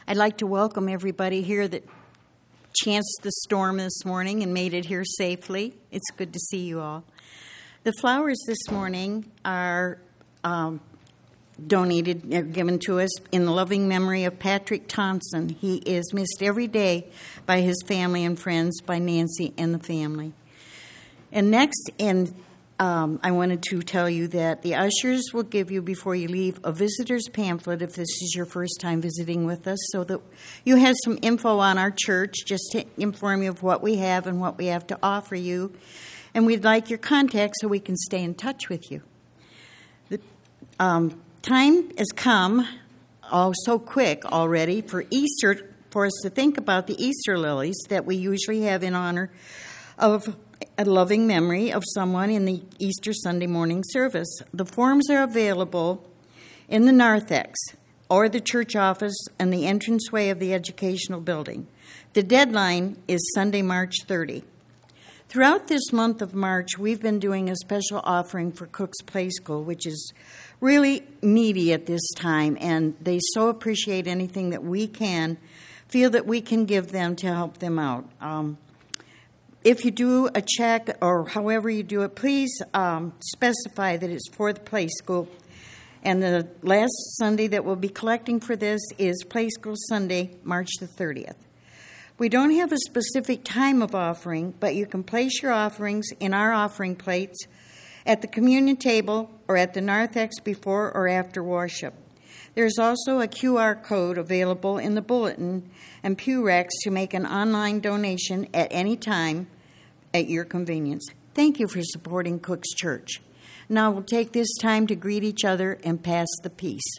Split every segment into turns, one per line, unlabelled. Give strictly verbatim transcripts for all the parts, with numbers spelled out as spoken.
I'd like to welcome everybody here that chanced the storm this morning and made it here safely. It's good to see you all. The flowers this morning are um, donated, uh, given to us in the loving memory of Patrick Thompson. He is missed every day by his family and friends, by Nancy and the family. And next, and um, I wanted to tell you that the ushers will give you, before you leave, a visitor's pamphlet if this is your first time visiting with us, so that you have some info on our church, just to inform you of what we have and what we have to offer you. And we'd like your contact so we can stay in touch with you. The um, time has come, oh, so quick already, for Easter, for us to think about the Easter lilies that we usually have in honor of a loving memory of someone in the Easter Sunday morning service. The forms are available in the narthex or the church office and the entranceway of the educational building. The deadline is Sunday, March thirtieth. Throughout this month of March, we've been doing a special offering for Cook's Play School, which is really needy at this time, and they so appreciate anything that we can feel that we can give them to help them out. Um, If you do a check or however you do it, please um, specify that it's for the Play School. And the last Sunday that we'll be collecting for this is Play School Sunday, March the thirtieth. We don't have a specific time of offering, but you can place your offerings in our offering plates at the communion table or at the narthex before or after worship. There's also a Q R code available in the bulletin and pew racks to make an online donation at any time at your convenience. Thank you for supporting Cook's Church. Now we'll take this time to greet each other and pass the peace.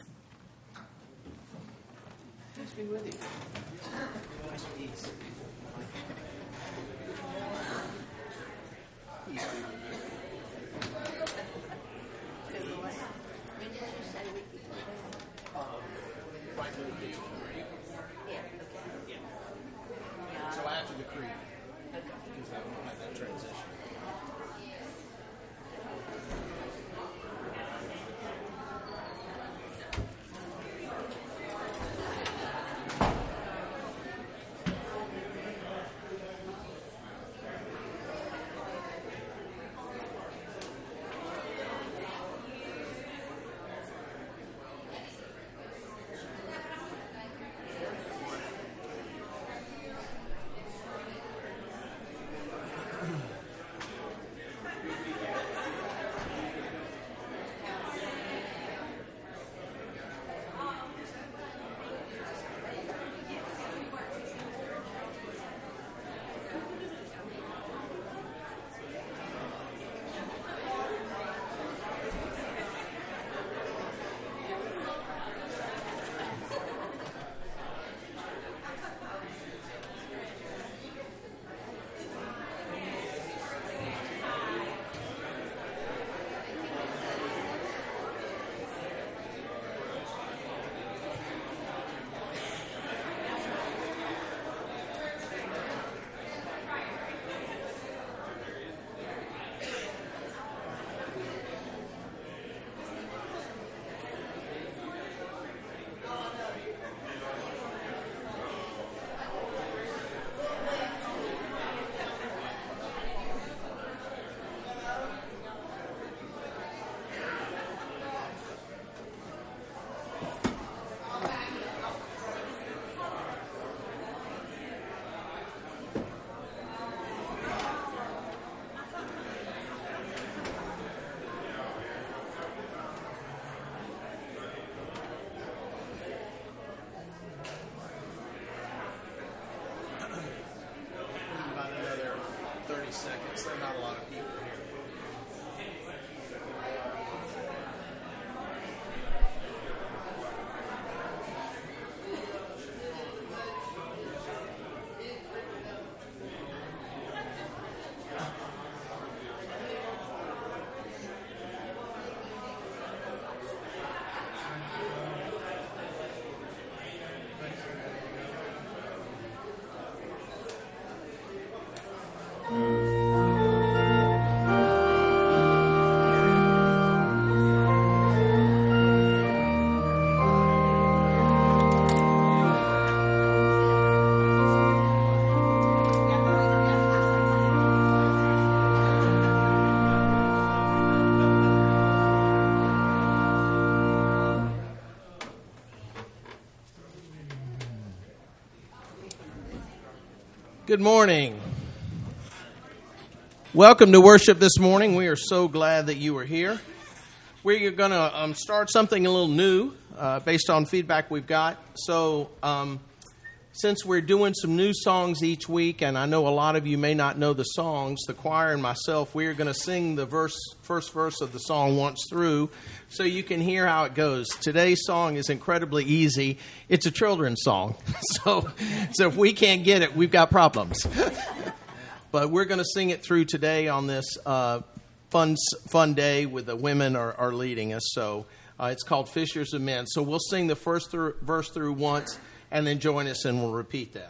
Peace be with you. Nice peace. Peace be with you. So after the creed, because that will have that transition. Seconds. There are not a lot of people here. Good morning. Welcome to worship this morning. We are so glad that you are here. We're going to um, start something a little new uh, based on feedback we've got. So um, since we're doing some new songs each week, and I know a lot of you may not know the songs, the choir and myself, we are going to sing the verse, first verse of the song once through so you can hear how it goes. Today's song is incredibly easy. It's a children's song. So, so if we can't get it, we've got problems. But we're going to sing it through today on this uh, fun fun day with the women are, are leading us. So uh, it's called Fishers of Men. So we'll sing the first through, verse through once and then join us and we'll repeat that.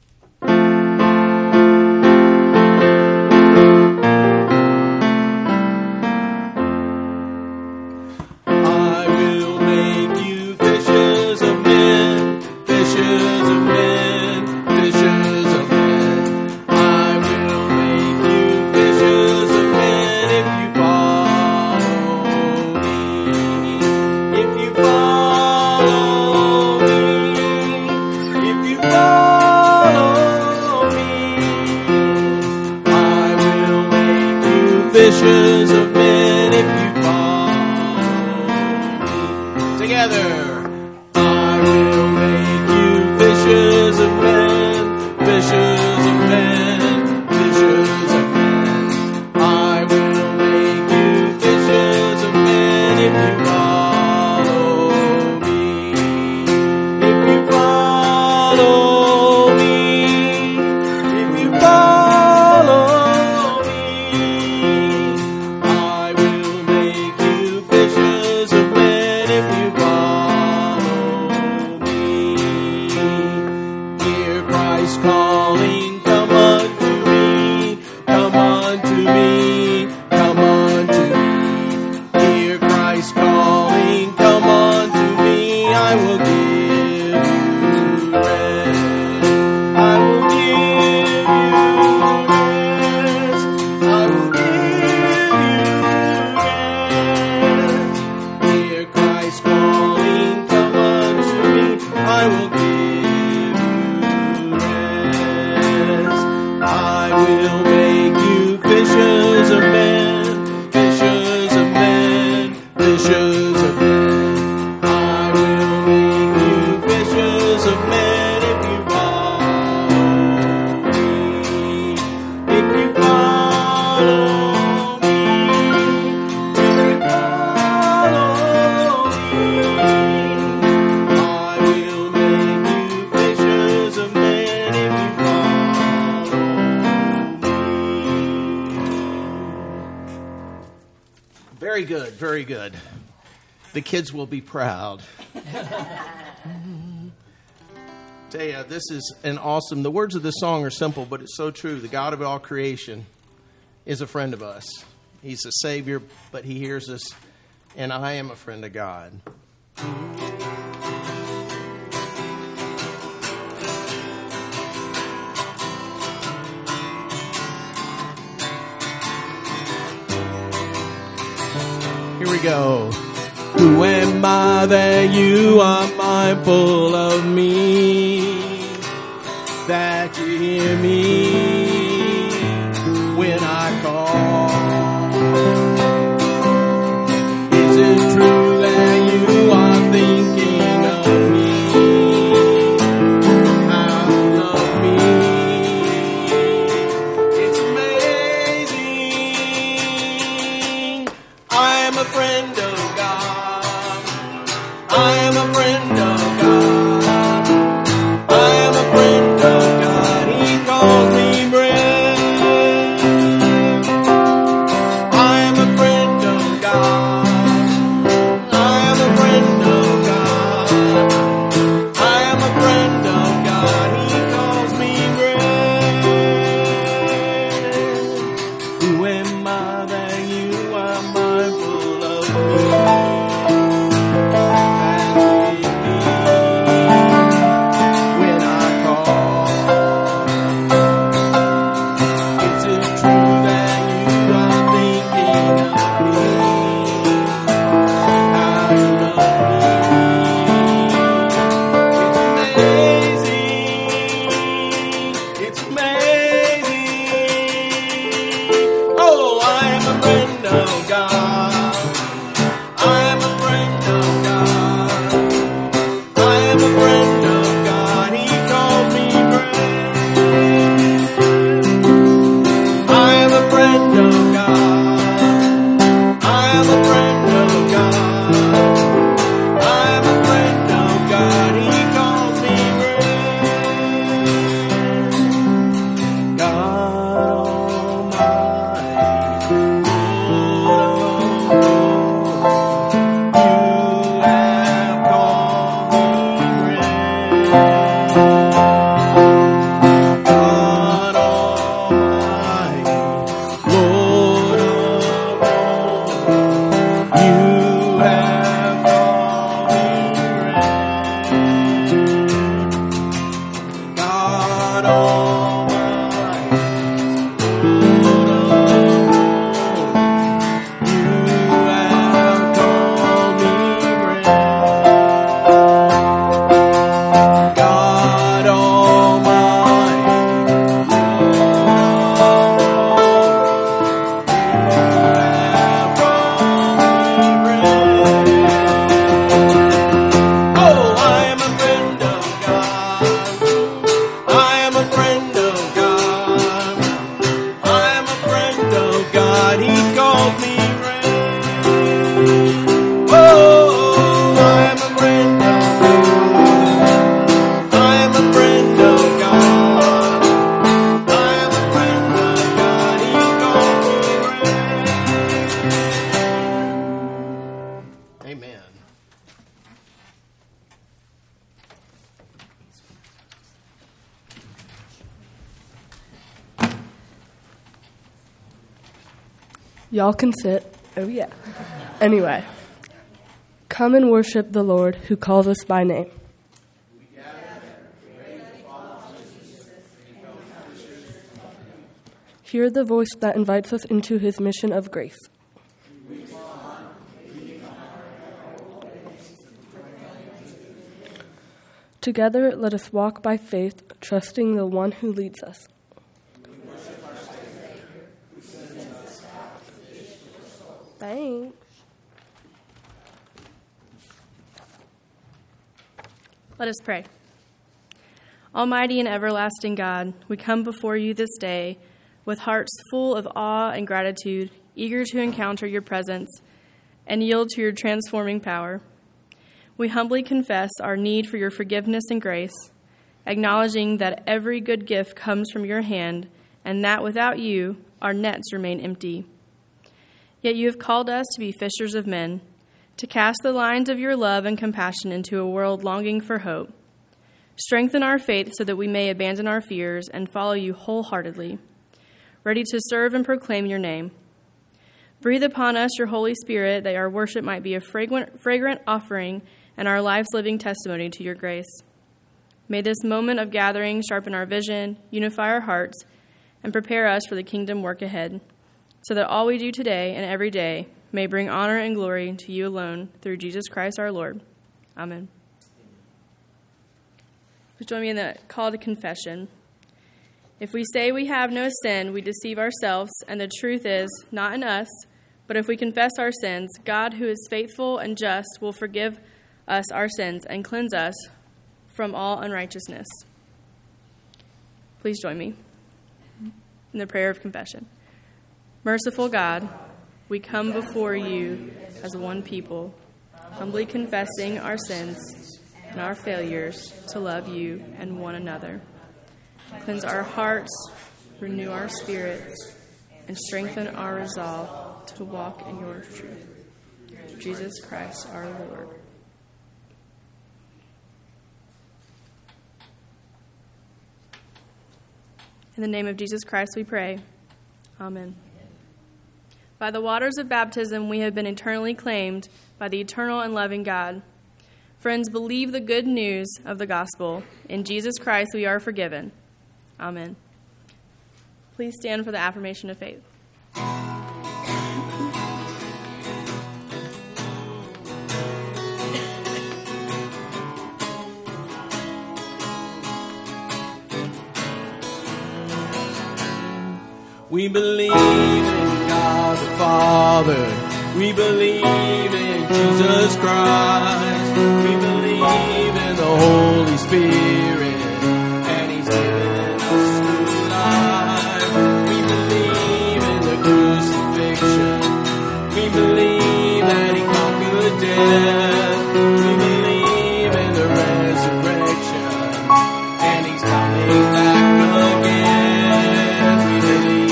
Fishers of men, if you follow me. Together. I will make you fishers of men, fishers of men, fishers of men. I will make you fishers of men if you follow me. If you follow me, if you follow me. Calling, come unto me, come unto me, come unto me. Hear Christ calling, come unto me. I will give you rest. I will give you rest. I will give you rest. Hear Christ calling, come unto me. I will give. I will make you fishers of men, fishers of men, fishers of men. I will make you fishers of men if you follow me. If you follow me, if you follow me, I will make you fishers of men if you follow me. Very good, very good. The kids will be proud. Tell you, this is an awesome, the words of this song are simple, but it's so true. The God of all creation is a friend of us. He's a Savior, but He hears us, and I am a friend of God. Here we go. Who am I that you are mindful of me? That you hear me when I call. Is it true that you are thinking of me? How you love me? It's amazing. I am a friend of God. I am a friend of God. I am a friend of God. He calls me friend.
Y'all can sit. Oh, yeah. Anyway, come and worship the Lord who calls us by name. Hear the voice that invites us into his mission of grace. Together, let us walk by faith, trusting the one who leads us. Thanks.
Let us pray. Almighty and everlasting God, we come before you this day with hearts full of awe and gratitude, eager to encounter your presence and yield to your transforming power. We humbly confess our need for your forgiveness and grace, acknowledging that every good gift comes from your hand and that without you, our nets remain empty. Yet you have called us to be fishers of men, to cast the lines of your love and compassion into a world longing for hope. Strengthen our faith so that we may abandon our fears and follow you wholeheartedly, ready to serve and proclaim your name. Breathe upon us your Holy Spirit, that our worship might be a fragrant, fragrant offering and our lives living testimony to your grace. May this moment of gathering sharpen our vision, unify our hearts, and prepare us for the kingdom work ahead, so that all we do today and every day may bring honor and glory to you alone, through Jesus Christ our Lord. Amen. Please join me in the call to confession. If we say we have no sin, we deceive ourselves, and the truth is not in us. But if we confess our sins, God, who is faithful and just, will forgive us our sins and cleanse us from all unrighteousness. Please join me in the prayer of confession. Merciful God, we come before you as one people, humbly confessing our sins and our failures to love you and one another. Cleanse our hearts, renew our spirits, and strengthen our resolve to walk in your truth. Jesus Christ our Lord. In the name of Jesus Christ we pray. Amen. By the waters of baptism we have been eternally claimed by the eternal and loving God. Friends, believe the good news of the gospel. In Jesus Christ we are forgiven. Amen. Please stand for the affirmation of faith.
We believe in God the Father. We believe in Jesus Christ. We believe in the Holy Spirit. And He's given us new life. We believe in the crucifixion. We believe that He conquered death. We believe in the resurrection. And He's coming back again. We believe.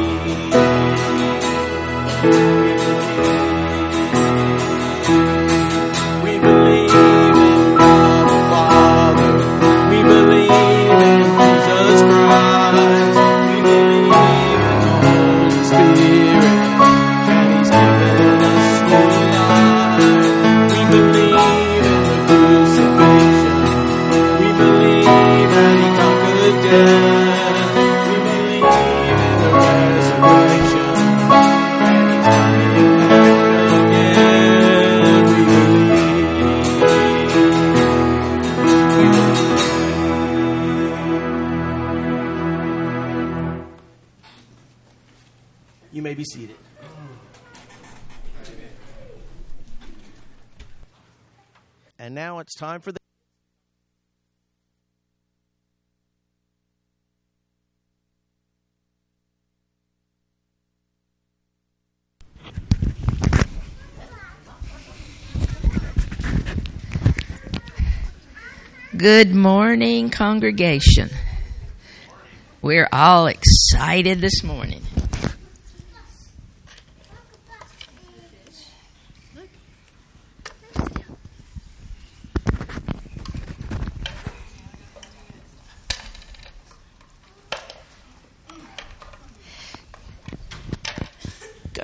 We believe in God the Father. We believe in Jesus Christ. We believe in the Holy Spirit, and He's given us new life. We believe in the crucifixion. We believe that He conquered death. We believe in the resurrection. You may be seated. And now it's time for the
Good morning, congregation. We're all excited this morning.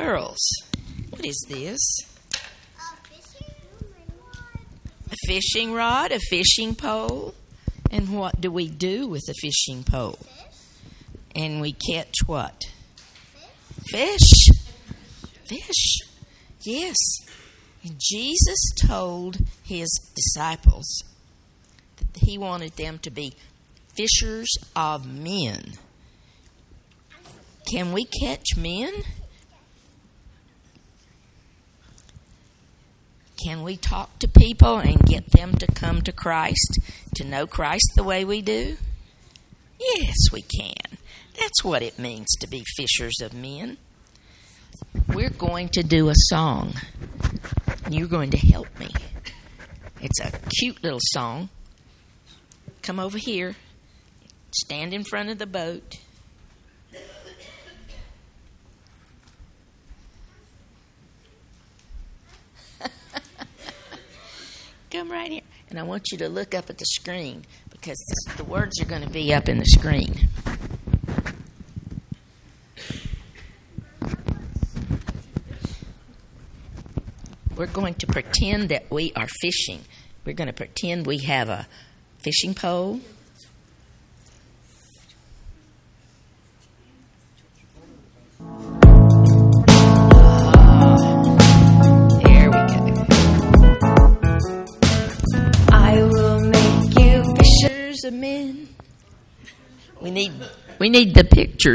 Girls, what is this? A fishing rod, a fishing pole. And what do we do with a fishing pole? And we catch what? Fish. Fish. Yes. And Jesus told his disciples that he wanted them to be fishers of men. Can we catch men? Can we talk to people and get them to come to Christ, to know Christ the way we do? Yes, we can. That's what it means to be fishers of men. We're going to do a song. You're going to help me. It's a cute little song. Come over here. Stand in front of the boat. Come right here. And I want you to look up at the screen because this, the words are going to be up in the screen. We're going to pretend that we are fishing. We're going to pretend we have a fishing pole. Of men. We need we need the pictures.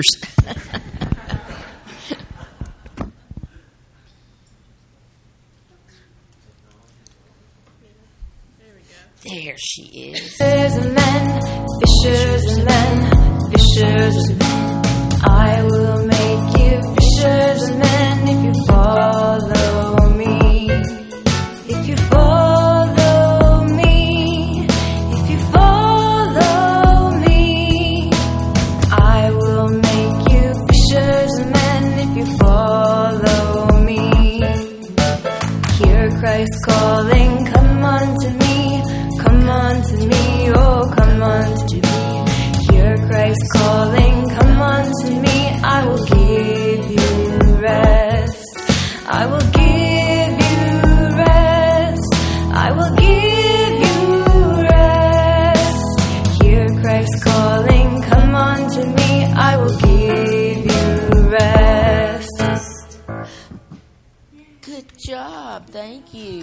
There she is.
Fishers of men, fishers of men, fishers of men. I will make you fishers of men if you follow me. If you follow me, if you follow me, I will make you fishers of men if you follow me. Hear Christ calling, come unto me, come unto me, oh come unto me. Hear Christ calling, come unto me, I will give you rest. I will give you rest. I will give you rest. Hear Christ calling, come unto me, I will give you rest.
Good job. Thank you.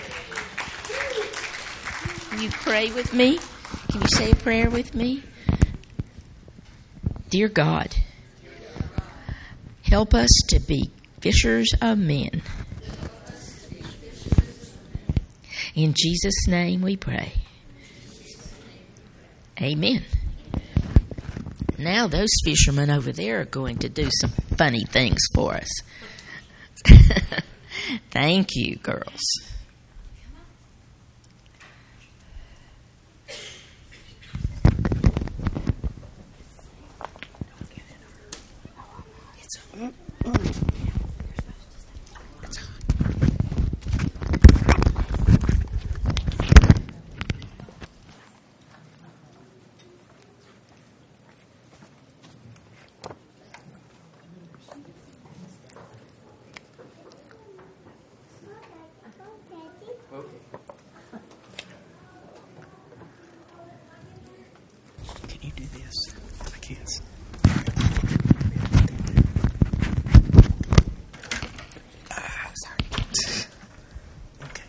Can you pray with me? Can you say a prayer with me? Dear God, help us to be fishers of men. In Jesus' name we pray. Amen. Now those fishermen over there are going to do some funny things for us. Thank you, girls.
Can you do this? I can't. Ah, sorry. Okay.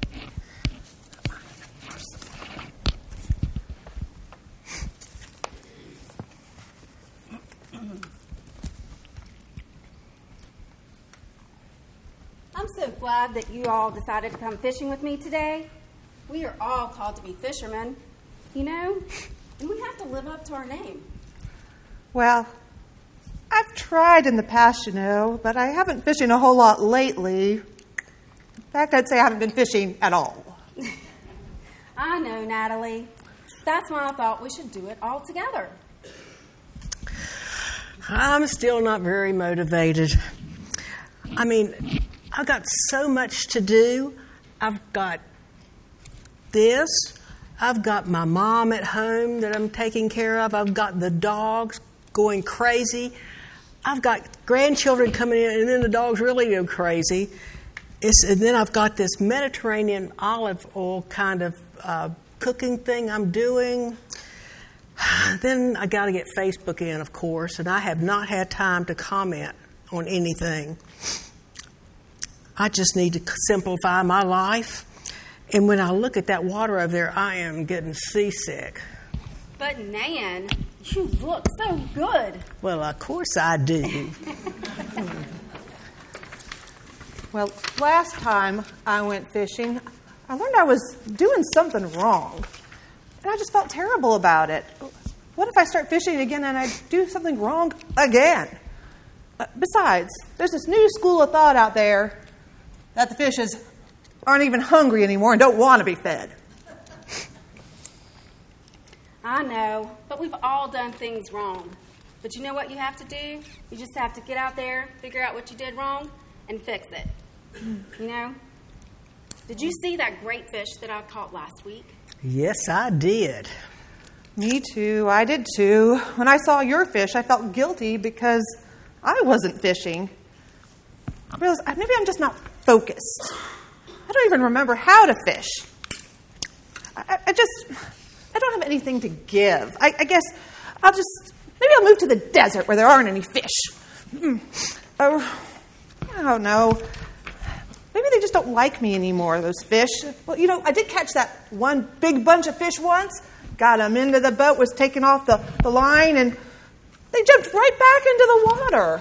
I'm so glad that you all decided to come fishing with me today. We are all called to be fishermen, you know, and we have to live up to our name.
Well, I've tried in the past, you know, but I haven't fishing a whole lot lately. In fact, I'd say I haven't been fishing at all.
I know, Natalie. That's why I thought we should do it all together.
I'm still not very motivated. I mean, I've got so much to do. I've got this. I've got my mom at home that I'm taking care of. I've got the dogs going crazy. I've got grandchildren coming in, and then the dogs really go crazy. It's, and then I've got this Mediterranean olive oil kind of uh, cooking thing I'm doing. Then I got to get Facebook in, of course, and I have not had time to comment on anything. I just need to simplify my life. And when I look at that water over there, I am getting seasick.
But Nan, you look so good.
Well, of course I do.
Well, last time I went fishing, I learned I was doing something wrong. And I just felt terrible about it. What if I start fishing again and I do something wrong again? Uh, besides, there's this new school of thought out there that the fishes aren't even hungry anymore and don't want to be fed.
I know, but we've all done things wrong. But you know what you have to do? You just have to get out there, figure out what you did wrong, and fix it. You know? Did you see that great fish that I caught last week?
Yes, I did.
Me too. I did too. When I saw your fish, I felt guilty because I wasn't fishing. I realized maybe I'm just not focused. I don't even remember how to fish. I, I just, I don't have anything to give. I, I guess I'll just, maybe I'll move to the desert where there aren't any fish. Mm. Oh, I don't know. Maybe they just don't like me anymore, those fish. Well, you know, I did catch that one big bunch of fish once. Got them into the boat, was taking off the, the line, and they jumped right back into the water.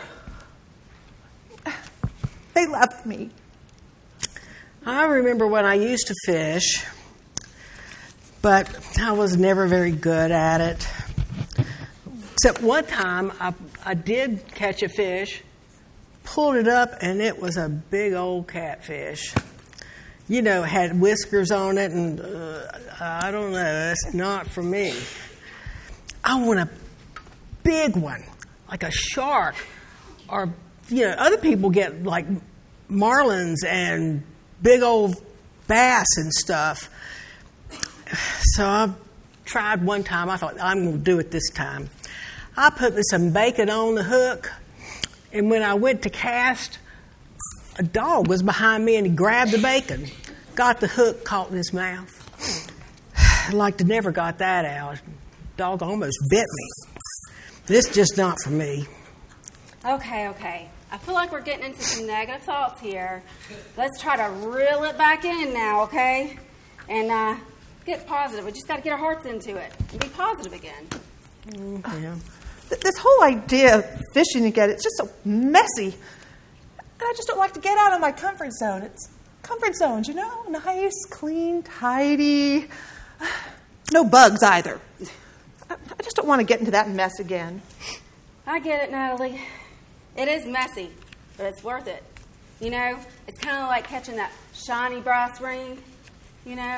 They left me.
I remember when I used to fish, but I was never very good at it. Except one time I, I did catch a fish, pulled it up, and it was a big old catfish. You know, it had whiskers on it, and uh, I don't know, that's not for me. I want a big one, like a shark, or, you know, other people get like marlins and big old bass and stuff. So I tried one time. I thought, I'm going to do it this time. I put some bacon on the hook, and when I went to cast, a dog was behind me, and he grabbed the bacon, got the hook caught in his mouth. I'd like to never got that out. Dog almost bit me. This just not for me.
Okay, okay. I feel like we're getting into some negative thoughts here. Let's try to reel it back in now, okay? And uh, get positive. We just got to get our hearts into it and be positive again.
Mm, yeah.
This whole idea of fishing again, it's just so messy. And I just don't like to get out of my comfort zone. It's comfort zones, you know? Nice, clean, tidy. No bugs either. I just don't want to get into that mess again.
I get it, Natalie. It is messy, but it's worth it. You know, it's kind of like catching that shiny brass ring, you know?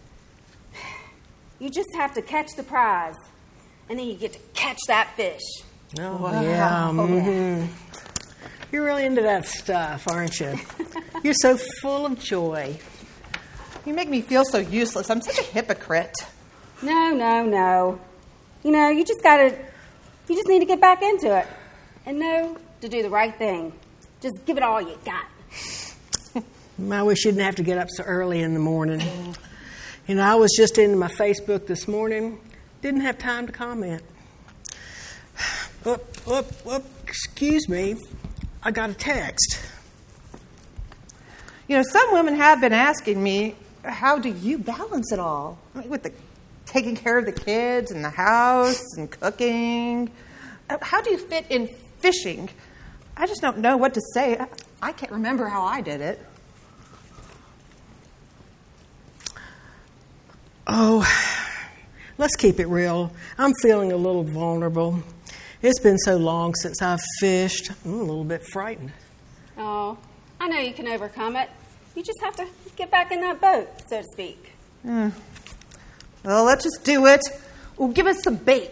You just have to catch the prize, and then you get to catch that fish.
Oh, wow. Yeah. Mm-hmm. You're really into that stuff, aren't you? You're so full of joy.
You make me feel so useless. I'm such a hypocrite.
No, no, no. You know, you just gotta, you just need to get back into it and know to do the right thing. Just give it all you got.
I wish you didn't have to get up so early in the morning. You know, I was just into my Facebook this morning. Didn't have time to comment. Up, up, up. Excuse me. I got a text.
You know, some women have been asking me, how do you balance it all? I mean, with the taking care of the kids and the house and cooking. How do you fit in fishing? I just don't know what to say. I, I can't remember how I did it.
Oh, let's keep it real. I'm feeling a little vulnerable. It's been so long since I've fished. I'm a little bit frightened.
Oh, I know you can overcome it. You just have to get back in that boat, so to speak.
Mm. Well, let's just do it. Well, give us some bait.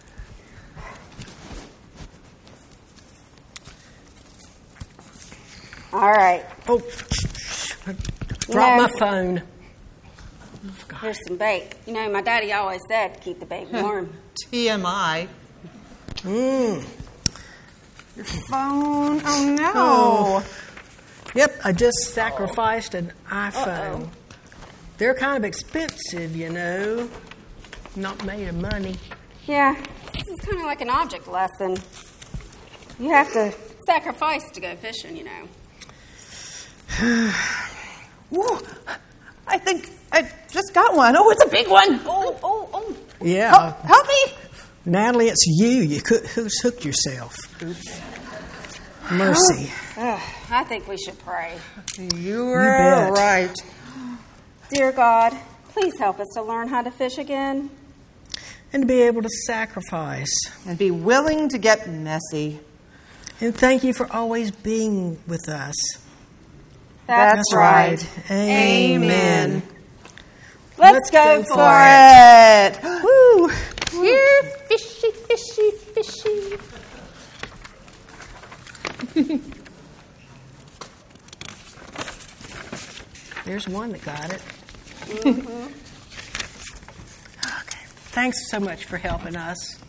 All right.
Oh, drop my phone.
Here's some bait. You know, my daddy always said keep the bait warm.
T M I.
Mmm.
Your phone. Oh, no.
Oh. Yep, I just sacrificed an iPhone.
Uh-oh.
They're kind of expensive, you know. Not made of money.
Yeah, this is kind of like an object lesson. You have to sacrifice to go fishing, you know.
Whoa, I think I just got one. Oh, it's a big one. Oh, oh, oh.
Yeah.
Help, help me.
Natalie, it's you. You could, who's hooked yourself?
Oops.
Mercy.
Ugh, I think we should pray.
You're
bet.
right.
Dear God, please help us to learn how to fish again.
And to be able to sacrifice.
And be willing to get messy.
And thank you for always being with us.
That's,
That's right.
Amen.
Let's, Let's go, go for
it.
it.
Woo.
You're fishy, fishy, fishy.
There's one that got it.
Mm-hmm.
Okay. Thanks so much for helping us.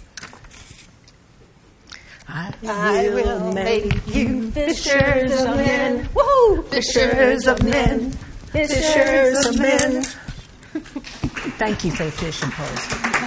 I will,
I will make you
fishers of men.
Woohoo! Fishers of men.
Fishers of men. Thank you for the fishing post.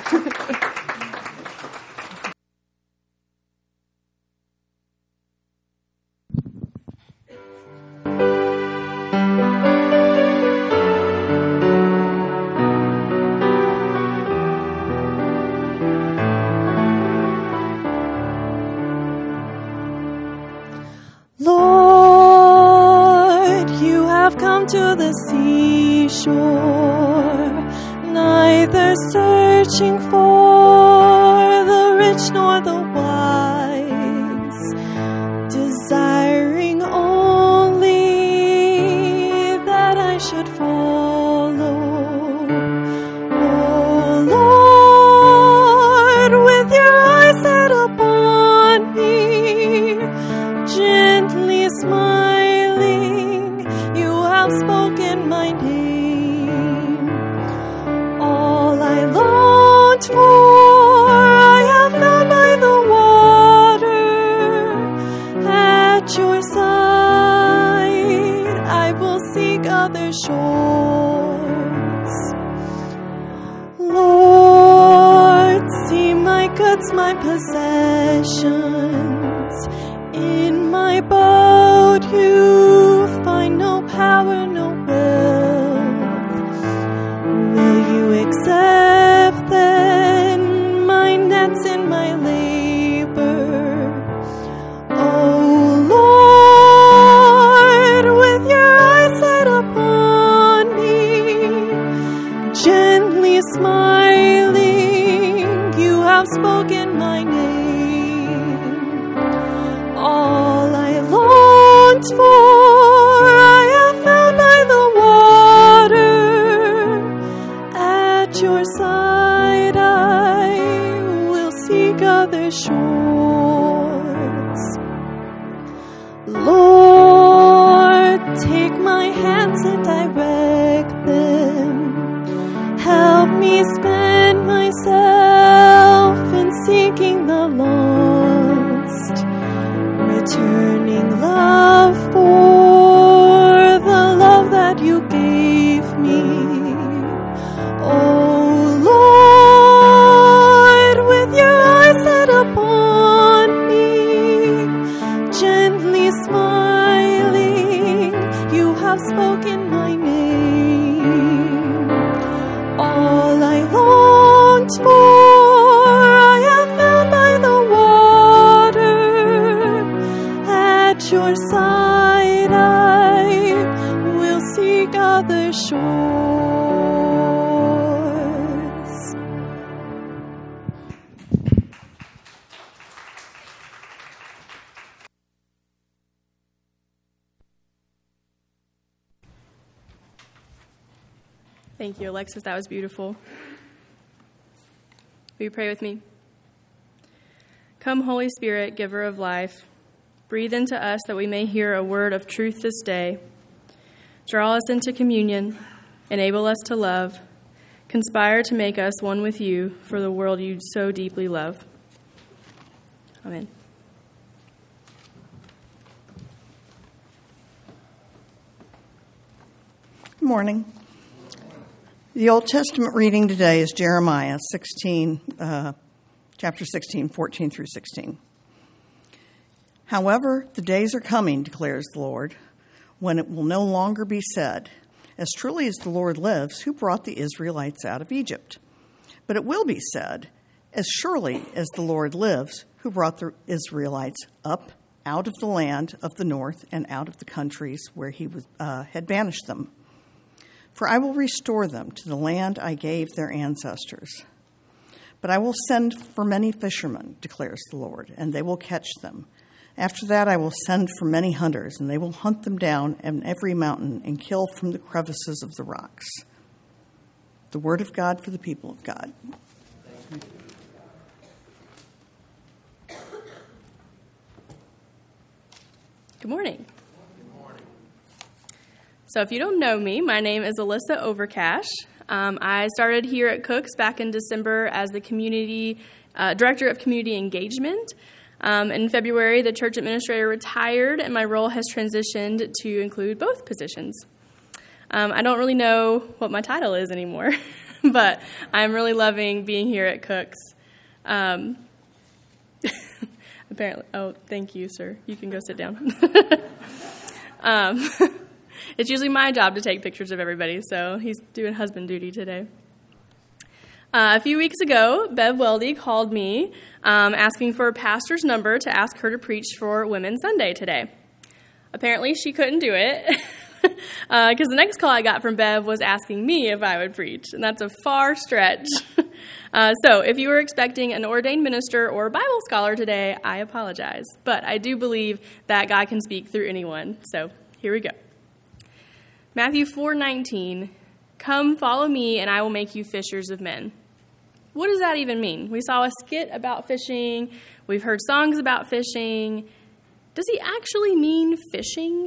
Lord, you have come to the seashore, neither searching for the rich nor the wise, desiring only that I should follow. Oh Lord, with your eyes set upon me, gently smiling, you have spoken my name. All I longed for, I have found by the water. At your side, I will seek other shores. Lord, see my goods, my possessions. In my boat you find no power, no wealth. Will you accept then my nets and my labor? Oh Lord, with your eyes set upon me, gently smiling, you have spoken my name. All I longed for, I have found by the water. At your side, I will seek other shores. Lord, take my hands and direct them. Help me spend myself in seeking the lost, returning love for the love that you gave me. Oh Lord, with your eyes set upon me, gently smiling, you have spoken my name. All I longed for, I have found by the water. At your side, I will seek other shores.
Thank you, Alexis. That was beautiful. Will you pray with me? Come, Holy Spirit, giver of life, breathe into us that we may hear a word of truth this day. Draw us into communion, enable us to love, conspire to make us one with you for the world you so deeply love. Amen.
Good morning. The Old Testament reading today is Jeremiah sixteen, uh, chapter sixteen, fourteen through sixteen. However, the days are coming, declares the Lord, when it will no longer be said, as truly as the Lord lives, who brought the Israelites out of Egypt. But it will be said, as surely as the Lord lives, who brought the Israelites up out of the land of the north and out of the countries where he was, uh, had banished them. For I will restore them to the land I gave their ancestors. But I will send for many fishermen, declares the Lord, and they will catch them. After that I will send for many hunters, and they will hunt them down in every mountain and kill from the crevices of the rocks. The word of God for the people of God.
Good morning. Good morning. So if you don't know me, my name is Alyssa Overcash. Um, I started here at Cook's back in December as the community uh, director of community engagement. Um, in February, the church administrator retired, and my role has transitioned to include both positions. Um, I don't really know what my title is anymore, but I'm really loving being here at Cook's. Um, apparently, oh, thank you, sir. You can go sit down. um, it's usually my job to take pictures of everybody, so he's doing husband duty today. Uh, a few weeks ago, Bev Weldy called me um, asking for a pastor's number to ask her to preach for Women's Sunday today. Apparently, she couldn't do it because uh, the next call I got from Bev was asking me if I would preach, and that's a far stretch. uh, so if you were expecting an ordained minister or a Bible scholar today, I apologize. But I do believe that God can speak through anyone, so here we go. Matthew four nineteen, come follow me and I will make you fishers of men. What does that even mean? We saw a skit about fishing. We've heard songs about fishing. Does he actually mean fishing?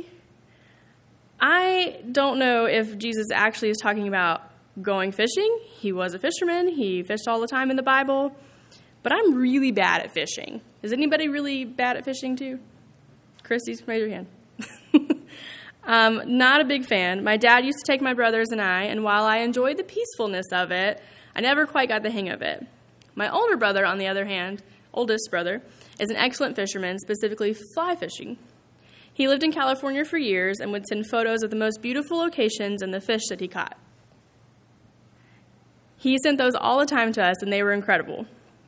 I don't know if Jesus actually is talking about going fishing. He was a fisherman. He fished all the time in the Bible. But I'm really bad at fishing. Is anybody really bad at fishing too? Christy, raise your hand. um, not a big fan. My dad used to take my brothers and I, and while I enjoyed the peacefulness of it, I never quite got the hang of it. My older brother, on the other hand, oldest brother, is an excellent fisherman, specifically fly fishing. He lived in California for years and would send photos of the most beautiful locations and the fish that he caught. He sent those all the time to us, and they were incredible.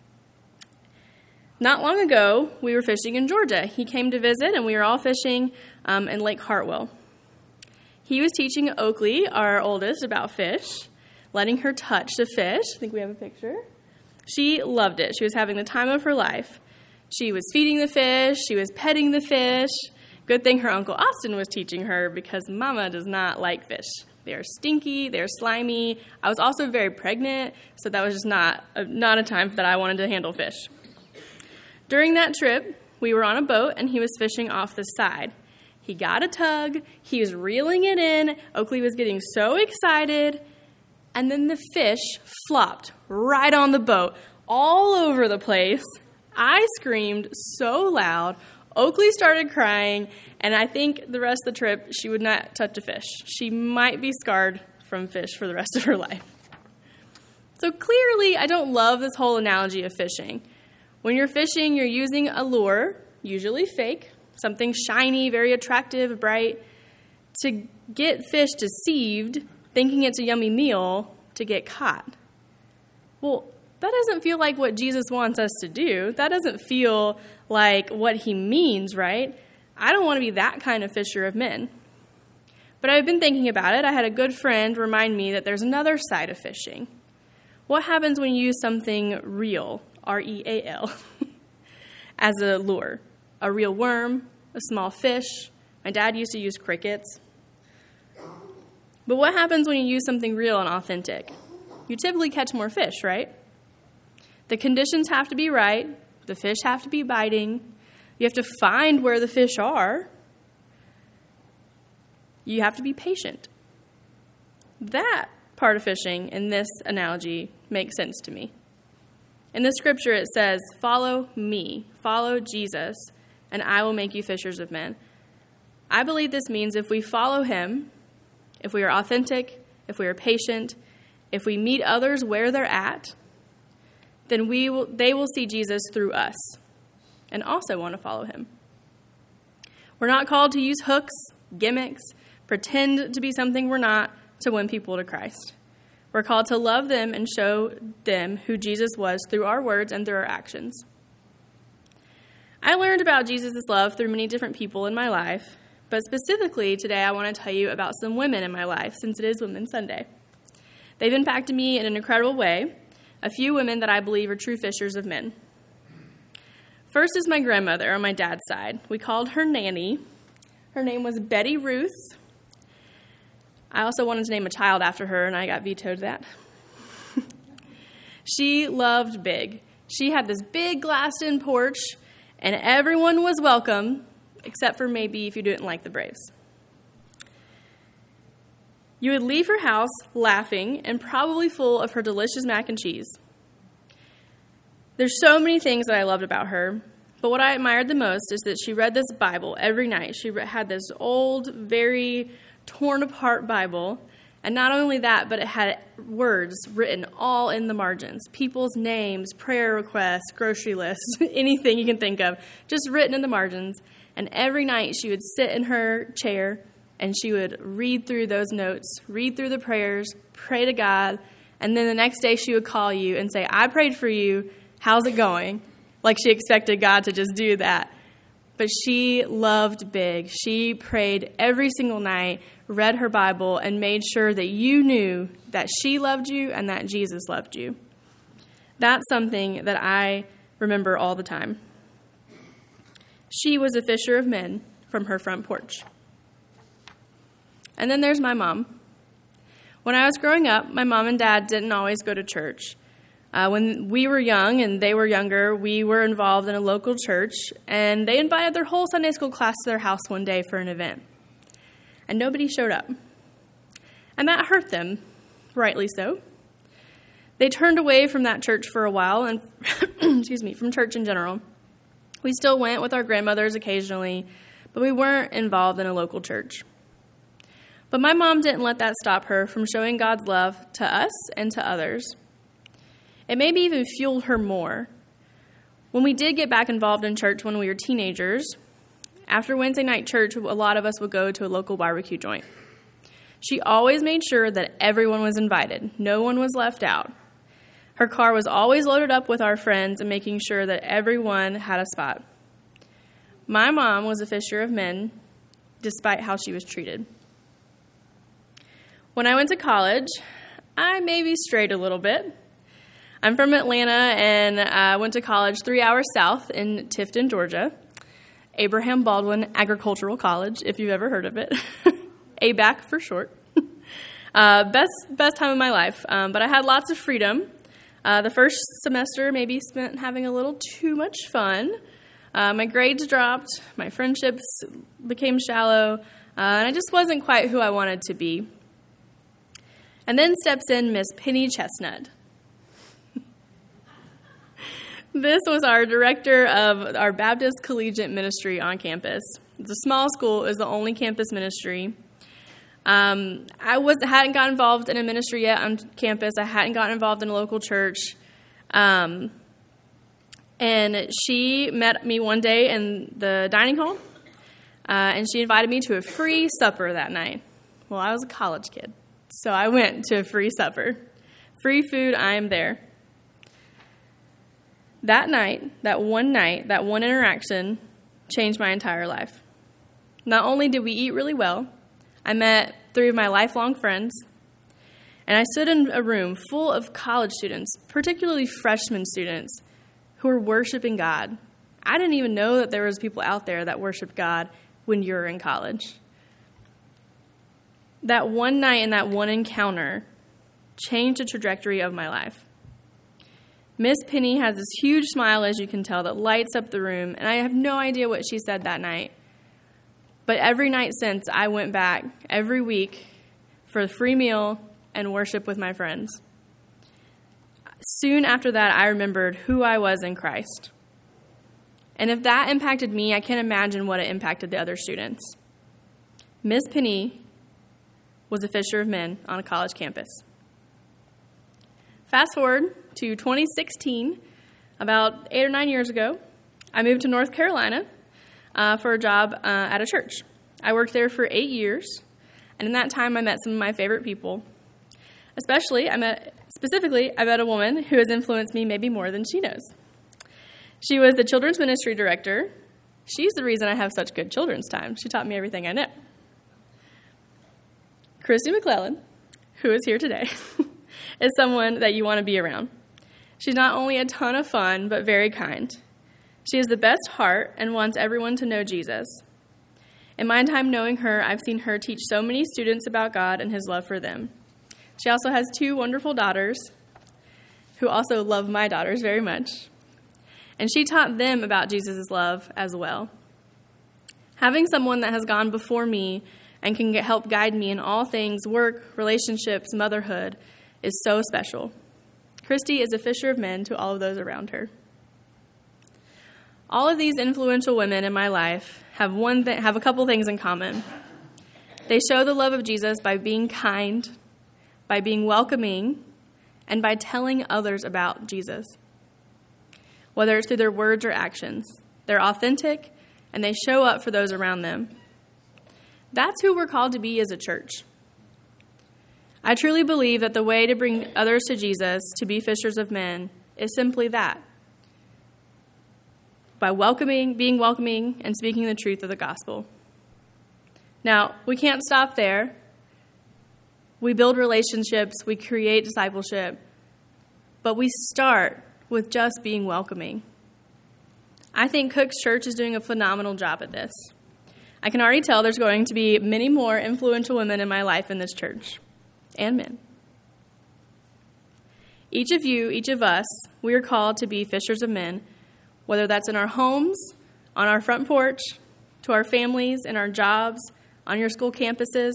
Not long ago, we were fishing in Georgia. He came to visit, and we were all fishing um, in Lake Hartwell. He was teaching Oakley, our oldest, about fish, letting her touch the fish. I think we have a picture. She loved it. She was having the time of her life. She was feeding the fish. She was petting the fish. Good thing her Uncle Austin was teaching her because Mama does not like fish. They are stinky. They are slimy. I was also very pregnant, so that was just not a, not a time that I wanted to handle fish. During that trip, we were on a boat, and he was fishing off the side. He got a tug. He was reeling it in. Oakley was getting so excited. And then the fish flopped right on the boat, all over the place. I screamed so loud. Oakley started crying, and I think the rest of the trip, she would not touch a fish. She might be scarred from fish for the rest of her life. So clearly, I don't love this whole analogy of fishing. When you're fishing, you're using a lure, usually fake, something shiny, very attractive, bright, to get fish deceived, thinking it's a yummy meal, to get caught. Well, that doesn't feel like what Jesus wants us to do. That doesn't feel like what he means, right? I don't want to be that kind of fisher of men. But I've been thinking about it. I had a good friend remind me that there's another side of fishing. What happens when you use something real, R E A L, as a lure? A real worm, a small fish. My dad used to use crickets. But what happens when you use something real and authentic? You typically catch more fish, right? The conditions have to be right. The fish have to be biting. You have to find where the fish are. You have to be patient. That part of fishing in this analogy makes sense to me. In the scripture it says, follow me, follow Jesus, and I will make you fishers of men. I believe this means if we follow him, if we are authentic, if we are patient, if we meet others where they're at, then we will, they will see Jesus through us and also want to follow him. We're not called to use hooks, gimmicks, pretend to be something we're not to win people to Christ. We're called to love them and show them who Jesus was through our words and through our actions. I learned about Jesus' love through many different people in my life, but specifically today I want to tell you about some women in my life since it is Women's Sunday. They've impacted me in an incredible way, a few women that I believe are true fishers of men. First is my grandmother on my dad's side. We called her Nanny. Her name was Betty Ruth. I also wanted to name a child after her, and I got vetoed that. She loved big. She had this big glassed-in porch, and everyone was welcome, except for maybe if you didn't like the Braves. You would leave her house laughing and probably full of her delicious mac and cheese. There's so many things that I loved about her, but what I admired the most is that she read this Bible every night. She had this old, very torn-apart Bible, and not only that, but it had words written all in the margins. People's names, prayer requests, grocery lists, anything you can think of, just written in the margins. And every night she would sit in her chair and she would read through those notes, read through the prayers, pray to God, and then the next day she would call you and say, I prayed for you, how's it going? Like she expected God to just do that. But she loved big. She prayed every single night, read her Bible, and made sure that you knew that she loved you and that Jesus loved you. That's something that I remember all the time. She was a fisher of men from her front porch. And then there's my mom. When I was growing up, my mom and dad didn't always go to church. Uh, when we were young and they were younger, we were involved in a local church, and they invited their whole Sunday school class to their house one day for an event. And nobody showed up. And that hurt them, rightly so. They turned away from that church for a while, and excuse me, from church in general. We still went with our grandmothers occasionally, but we weren't involved in a local church. But my mom didn't let that stop her from showing God's love to us and to others. It maybe even fueled her more. When we did get back involved in church when we were teenagers, after Wednesday night church, a lot of us would go to a local barbecue joint. She always made sure that everyone was invited. No one was left out. Her car was always loaded up with our friends and making sure that everyone had a spot. My mom was a fisher of men, despite how she was treated. When I went to college, I maybe strayed a little bit. I'm from Atlanta, and I went to college three hours south in Tifton, Georgia. Abraham Baldwin Agricultural College, if you've ever heard of it. A B A C for short. uh, best best time of my life, um, but I had lots of freedom. Uh, the first semester maybe spent having a little too much fun. Uh, my grades dropped, my friendships became shallow, uh, and I just wasn't quite who I wanted to be. And then steps in Miss Penny Chestnut. This was our director of our Baptist Collegiate Ministry on campus. It's a small school. It was the only campus ministry. Um, I was hadn't got involved in a ministry yet on campus. I hadn't gotten involved in a local church. Um, and she met me one day in the dining hall, uh, and she invited me to a free supper that night. Well, I was a college kid, so I went to a free supper. Free food, I am there. That night, that one night, that one interaction changed my entire life. Not only did we eat really well, I met three of my lifelong friends, and I stood in a room full of college students, particularly freshman students, who were worshiping God. I didn't even know that there was people out there that worshiped God when you were in college. That one night and that one encounter changed the trajectory of my life. Miss Penny has this huge smile, as you can tell, that lights up the room, and I have no idea what she said that night. But every night since, I went back every week for a free meal and worship with my friends. Soon after that, I remembered who I was in Christ. And if that impacted me, I can't imagine what it impacted the other students. Miss Penny was a fisher of men on a college campus. Fast forward to twenty sixteen, about eight or nine years ago, I moved to North Carolina uh, for a job uh, at a church. I worked there for eight years, and in that time I met some of my favorite people. Especially, I met, specifically, I met a woman who has influenced me maybe more than she knows. She was the children's ministry director. She's the reason I have such good children's time. She taught me everything I know. Christy McClellan, who is here today, is someone that you want to be around. She's not only a ton of fun, but very kind. She has the best heart and wants everyone to know Jesus. In my time knowing her, I've seen her teach so many students about God and his love for them. She also has two wonderful daughters who also love my daughters very much. And she taught them about Jesus' love as well. Having someone that has gone before me and can get, help guide me in all things work, relationships, motherhood is so special. Christy is a fisher of men to all of those around her. All of these influential women in my life have one th- have a couple things in common. They show the love of Jesus by being kind, by being welcoming, and by telling others about Jesus. Whether it's through their words or actions, they're authentic and they show up for those around them. That's who we're called to be as a church. I truly believe that the way to bring others to Jesus, to be fishers of men, is simply that. By welcoming, being welcoming, and speaking the truth of the gospel. Now, we can't stop there. We build relationships, we create discipleship, but we start with just being welcoming. I think Cook's Church is doing a phenomenal job at this. I can already tell there's going to be many more influential women in my life in this church, and men. Each of you, each of us, we are called to be fishers of men, whether that's in our homes, on our front porch, to our families, in our jobs, on your school campuses,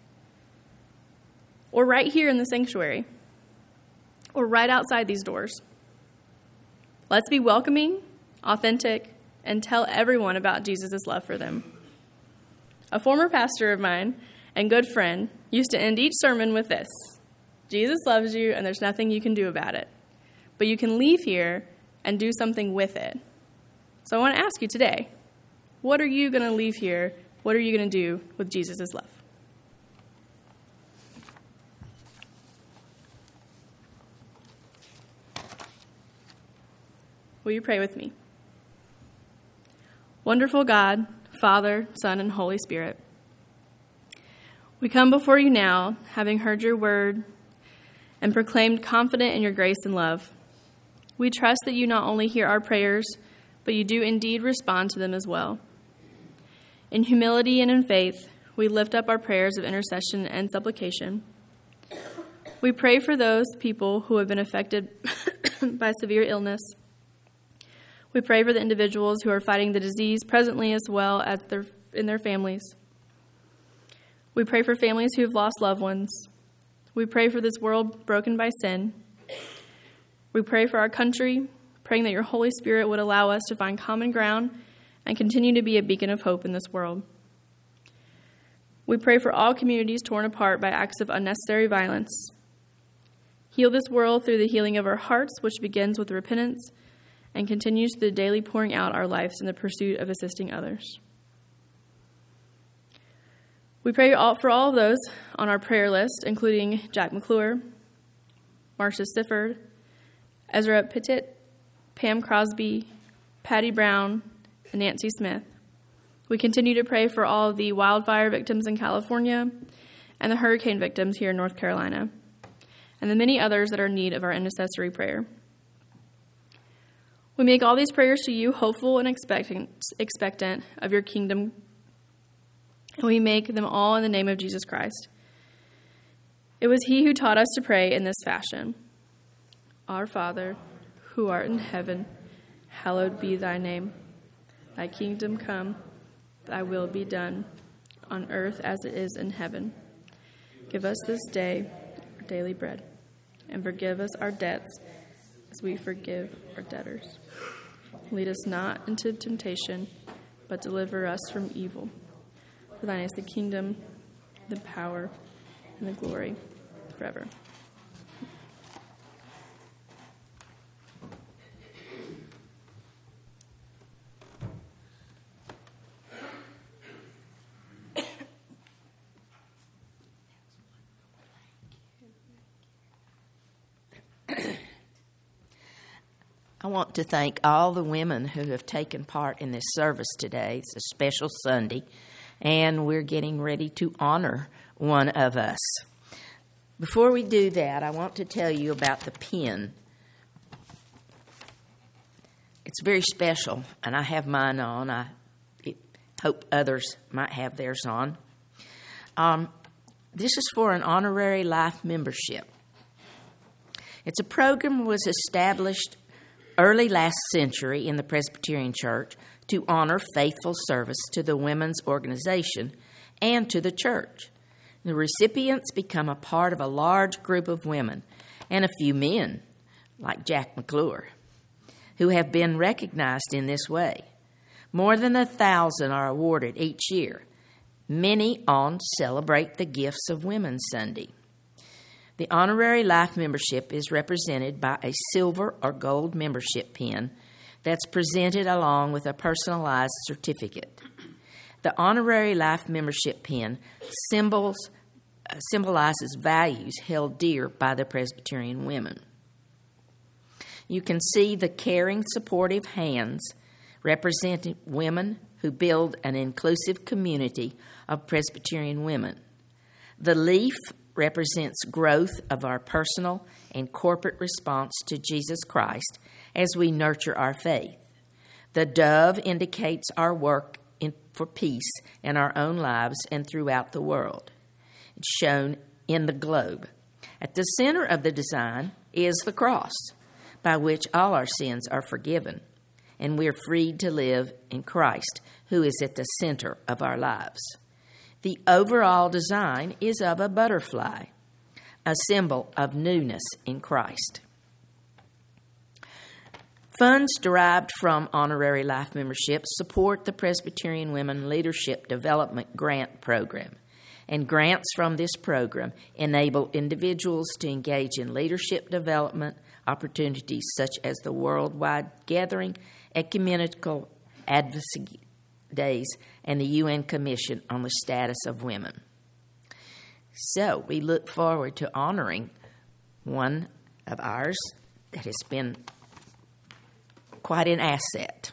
or right here in the sanctuary, or right outside these doors. Let's be welcoming, authentic, and tell everyone about Jesus' love for them. A former pastor of mine and good friend used to end each sermon with this: Jesus loves you and there's nothing you can do about it. But you can leave here and do something with it. So I want to ask you today, what are you going to leave here? What are you going to do with Jesus' love? Will you pray with me? Wonderful God, Father, Son, and Holy Spirit, we come before you now, having heard your word and proclaimed confident in your grace and love. We trust that you not only hear our prayers, but you do indeed respond to them as well. In humility and in faith, we lift up our prayers of intercession and supplication. We pray for those people who have been affected by severe illness. We pray for the individuals who are fighting the disease presently as well as their, in their families. We pray for families who have lost loved ones. We pray for this world broken by sin. We pray for our country, praying that your Holy Spirit would allow us to find common ground and continue to be a beacon of hope in this world. We pray for all communities torn apart by acts of unnecessary violence. Heal this world through the healing of our hearts, which begins with repentance and continues through the daily pouring out our lives in the pursuit of assisting others. We pray for all of those on our prayer list, including Jack McClure, Marcia Sifford, Ezra Pittit, Pam Crosby, Patty Brown, and Nancy Smith. We continue to pray for all of the wildfire victims in California and the hurricane victims here in North Carolina, and the many others that are in need of our intercessory prayer. We make all these prayers to you, hopeful and expectant, expectant of your kingdom, and we make them all in the name of Jesus Christ. It was he who taught us to pray in this fashion. Our Father, who art in heaven, hallowed be thy name. Thy kingdom come, thy will be done, on earth as it is in heaven. Give us this day our daily bread, and forgive us our debts as we forgive our debtors. Lead us not into temptation, but deliver us from evil. For thine is the kingdom, the power, and the glory forever.
I want to thank all the women who have taken part in this service today. It's a special Sunday, and we're getting ready to honor one of us. Before we do that, I want to tell you about the pin. It's very special, and I have mine on. I hope others might have theirs on. Um, this is for an honorary life membership. It's a program that was established early last century in the Presbyterian Church to honor faithful service to the women's organization and to the church. The recipients become a part of a large group of women and a few men, like Jack McClure, who have been recognized in this way. More than a thousand are awarded each year. Many on Celebrate the Gifts of Women Sunday. The honorary life membership is represented by a silver or gold membership pin that's presented along with a personalized certificate. The honorary life membership pin symbols, uh, symbolizes values held dear by the Presbyterian women. You can see the caring, supportive hands representing women who build an inclusive community of Presbyterian women. The leaf represents growth of our personal and corporate response to Jesus Christ as we nurture our faith. The dove indicates our work in, for peace in our own lives and throughout the world. It's shown in the globe. At the center of the design is the cross, by which all our sins are forgiven, and we are freed to live in Christ, who is at the center of our lives. The overall design is of a butterfly, a symbol of newness in Christ. Funds derived from honorary life memberships support the Presbyterian Women Leadership Development Grant Program, and grants from this program enable individuals to engage in leadership development opportunities such as the worldwide gathering, ecumenical advocacy days, and the U N Commission on the Status of Women. So we look forward to honoring one of ours that has been quite an asset.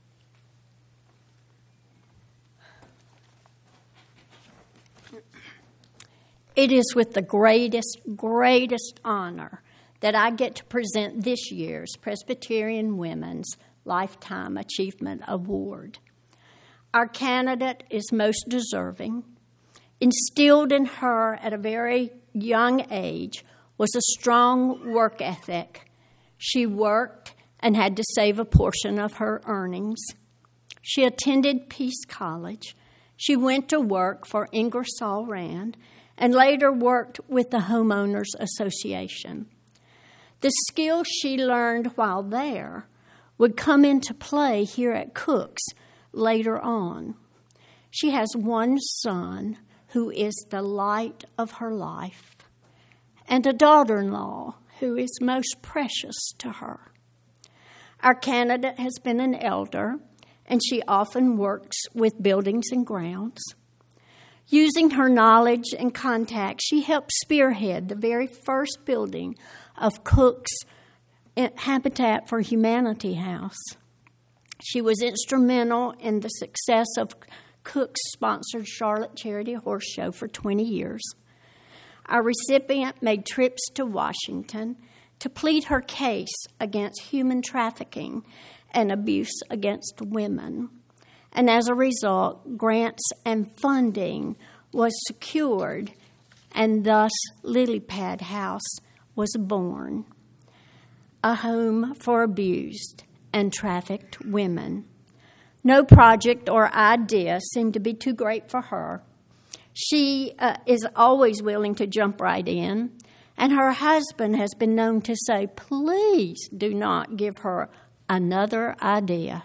It is with the greatest, greatest honor that I get to present this year's Presbyterian Women's Lifetime Achievement Award. Our candidate is most deserving. Instilled in her at a very young age was a strong work ethic. She worked and had to save a portion of her earnings. She attended Peace College. She went to work for Ingersoll Rand and later worked with the Homeowners Association. The skills she learned while there would come into play here at Cook's later on. She has one son who is the light of her life and a daughter-in-law who is most precious to her. Our candidate has been an elder, and she often works with buildings and grounds. Using her knowledge and contacts, she helped spearhead the very first building of Cook's Habitat for Humanity House. She was instrumental in the success of Cook's sponsored Charlotte Charity Horse Show for twenty years. Our recipient made trips to Washington to plead her case against human trafficking and abuse against women. And as a result, grants and funding was secured, and thus Lily Pad House was born, a home for abused and trafficked women. No project or idea seemed to be too great for her. She uh, is always willing to jump right in, and her husband has been known to say, please do not give her another idea.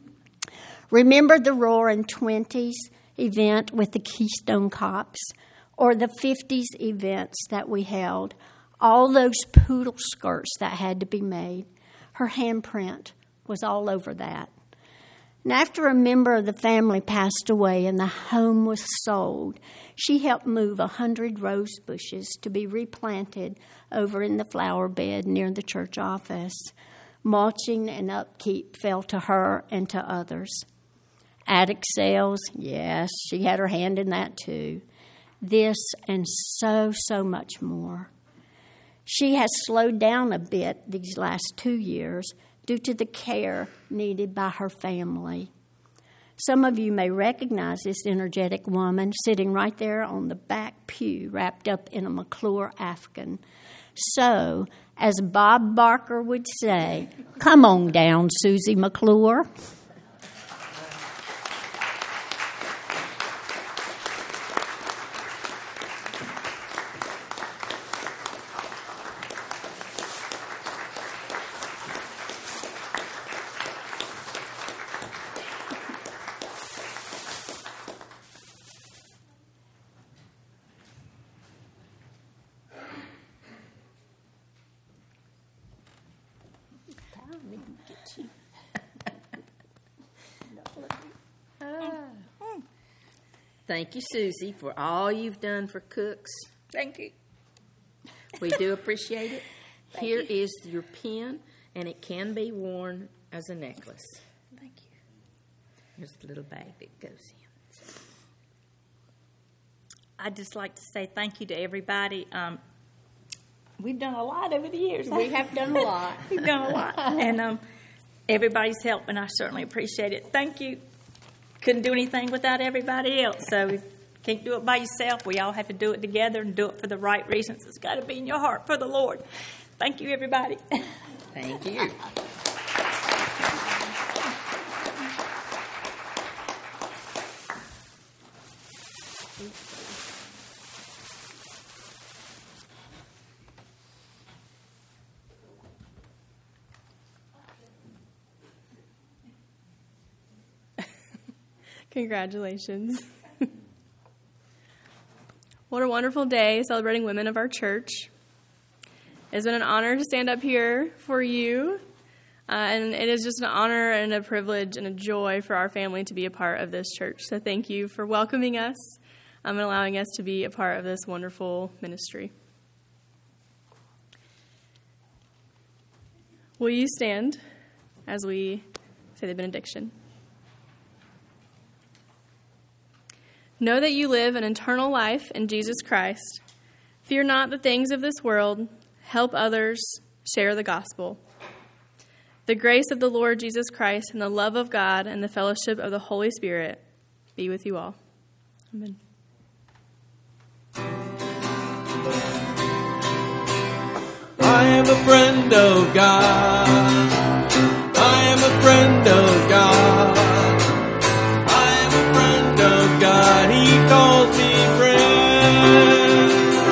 Remember the Roaring Twenties event with the Keystone Cops, or the fifties events that we held, all those poodle skirts that had to be made. Her handprint was all over that. And after a member of the family passed away and the home was sold, she helped move a hundred rose bushes to be replanted over in the flower bed near the church office. Mulching and upkeep fell to her and to others. Attic sales, yes, she had her hand in that too. This and so, so much more. She has slowed down a bit these last two years due to the care needed by her family. Some of you may recognize this energetic woman sitting right there on the back pew, wrapped up in a McClure Afghan. So, as Bob Barker would say, come on down, Susie McClure.
Thank you, Susie, for all you've done for cooks.
Thank you.
We do appreciate it. Here is your pin, and it can be worn as a necklace.
Thank you.
Here's the little bag that goes in.
I'd just like to say thank you to everybody. Um, we've done a lot over the years.
We have done a lot.
We've done a lot. And um, everybody's help, and I certainly appreciate it. Thank you. Couldn't do anything without everybody else, so if you can't do it by yourself, we all have to do it together and do it for the right reasons. It's got to be in your heart for the Lord. Thank you, everybody.
Thank you.
Congratulations. What a wonderful day celebrating women of our church. It's been an honor to stand up here for you, uh, and it is just an honor and a privilege and a joy for our family to be a part of this church. So thank you for welcoming us um, and allowing us to be a part of this wonderful ministry. Will you stand as we say the benediction? Know that you live an eternal life in Jesus Christ. Fear not the things of this world. Help others. Share the gospel. The grace of the Lord Jesus Christ and the love of God and the fellowship of the Holy Spirit be with you all. Amen.
I am a friend of God. I am a friend of God. God, He calls me friend.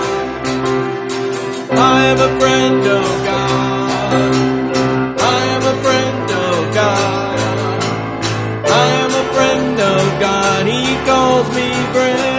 I am a friend of God. I am a friend of God. I am a friend of God. He calls me friend.